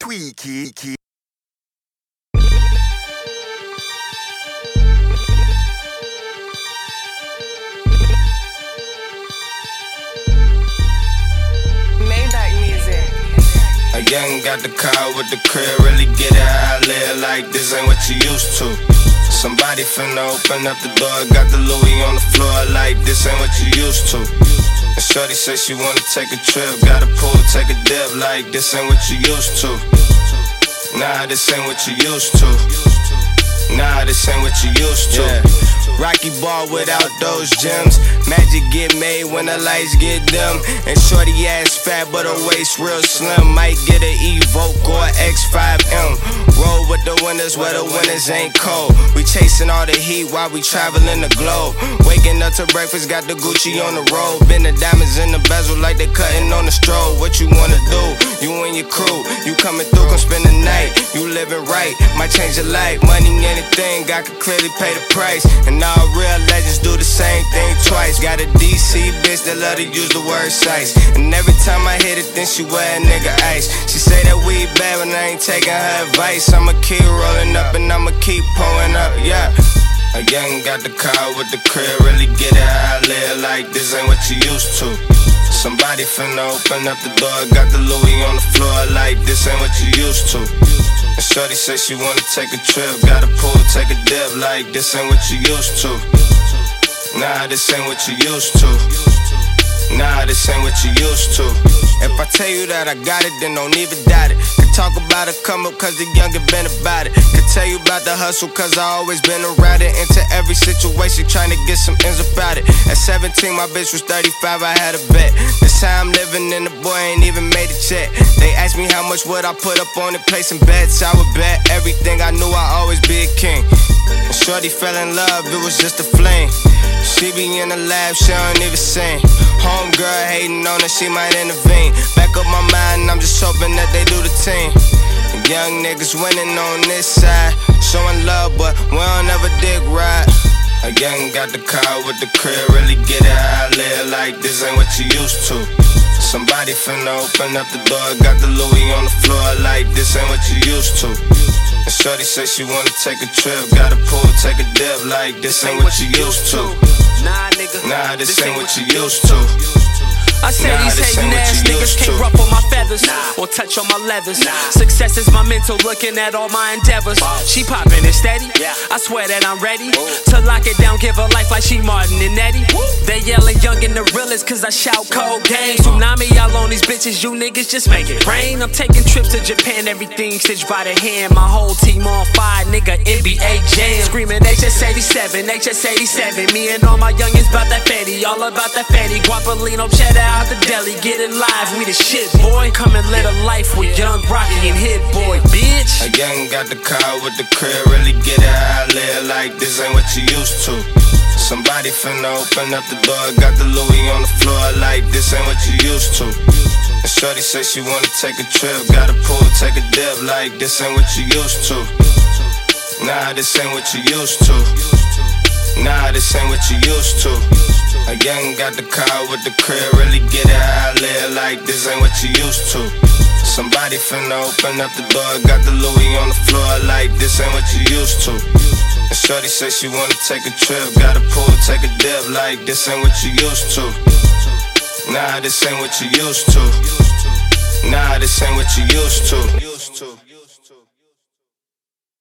Tweaky. Maybach music. A young got the car with the crib, really get it how I live, like this ain't what you used to. Somebody finna open up the door, got the Louis on the floor, like this ain't what you used to. And shorty say she wanna take a trip, got a pool, take a dip, like this ain't what you used to. Nah, this ain't what you used to. Nah, this ain't what you used to. Rocky ball without those gems. Magic get made when the lights get dim. And shorty ass fat but her waist real slim. Might get an Evoque or X5M. Roll with the winners where the winners ain't cold. We chasing all the heat while we traveling the globe. Waking up to breakfast, got the Gucci on the road. Been the diamonds in the bezel like they cutting on the strobe. What you wanna do? You and your crew. You coming through, come spend the night. You living right, might change your life. Money, anything, I could clearly pay the price. And all real legends do the same thing twice. Got a DC bitch that love to use the word size. And every time I hit it, then she wear a nigga ice. She say that weed bad, but I ain't taking her advice. I'ma keep rolling up and I'ma keep pulling up, yeah. A young got the car with the crib, really get it how I live, like this ain't what you used to. Somebody finna open up the door, got the Louis on the floor, like this ain't what you used to. And shorty say she wanna take a trip, got a pool, take a dip, like this ain't what you used to. Nah, this ain't what you used to. Nah, this ain't what you used to. If I tell you that I got it, then don't even doubt it. Could talk about a come up cause the younger been about it. Could tell you about the hustle cause I always been around it. Into every situation trying to get some ends about it. At 17 my bitch was 35, I had a bet. This how I'm living and the boy ain't even made a check. They asked me how much would I put up on it, play some bets. I would bet everything, I knew I'd always be a king. And shorty fell in love, it was just a flame. She be in the lab, she don't even sing. Homegirl hating on her, she might intervene. Back up my mind, I'm just hoping that they do the team. Young niggas winning on this side, showing love, but we don't ever dig right. A young got the car with the crib, really get it how I live, like this ain't what you used to. Somebody finna open up the door, got the Louis on the floor, like this ain't what you used to. And shorty say she wanna take a trip, got a pool, take a dip, like this ain't what you used to. Nah, nigga. Nah, this ain't what you used to. I say these hating ass niggas can't ruffle my feathers or touch on my leathers. Success is my mental, looking at all my endeavors. She poppin' and steady, I swear that I'm ready to lock it down, give her life like she Martin and Eddie. They yelling young and the realest cause I shout cold game. Tsunami, y'all on these bitches, you niggas just make it rain. I'm taking trips to Japan, everything stitched by the hand. My whole team on fire, nigga, NBA jam. Screaming HS87, HS87. Me and all my youngins bout that fatty, all about that fatty. Guapolino, cheddar out the deli, get it live, we the shit, boy. Come and live a life with Young Rocky and Hit Boy, bitch. A young got the car with the crib, really get it how I live, like this ain't what you used to. Somebody finna open up the door, got the Louis on the floor, like this ain't what you used to. And shorty say she wanna take a trip, got a pool, take a dip, like this ain't what you used to. Nah, this ain't what you used to. Nah, this ain't what you used to. A young got the car with the crib, really get it how I live, like this ain't what you used to. Somebody finna open up the door, got the Louis on the floor, like this ain't what you used to. And shorty say she wanna take a trip, got a pool, take a dip, like this ain't what you used to. Nah, this ain't what you used to. Nah, this ain't what you used to.